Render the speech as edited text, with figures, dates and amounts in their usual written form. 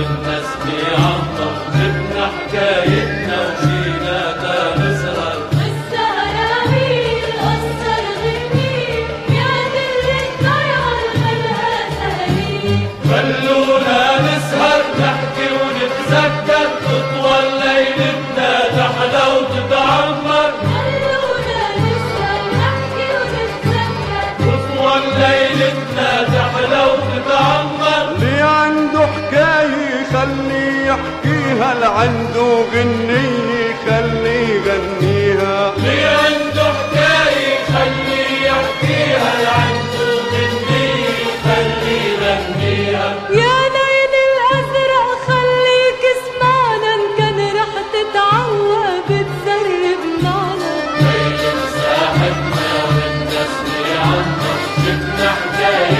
والناس بيعمر، جبنا حكايتنا وجينا تنسهر. السهرة مين قصر غنين، يا دل الطير مالها سهرين. خلونا نسهر نحكي ونتذكر، تطول ليلتنا تحلى وتتعمر. خلونا نسهر نحكي ونتذكر، تطول ليلتنا تحلى وتتعمر. اللي عنده حكاية خليه يحكيها، اللي عنده غنية خليه يغنيها. اللي عنده حكاية خليه يحكيها، اللي عنده غنية خليه يغنيها. يا ليل الأزرق خليك اسمعنا، إن كان رح تتعوى بتسرب معنا. ليل ساحتنا والناس بيعمر، جبنا حكاية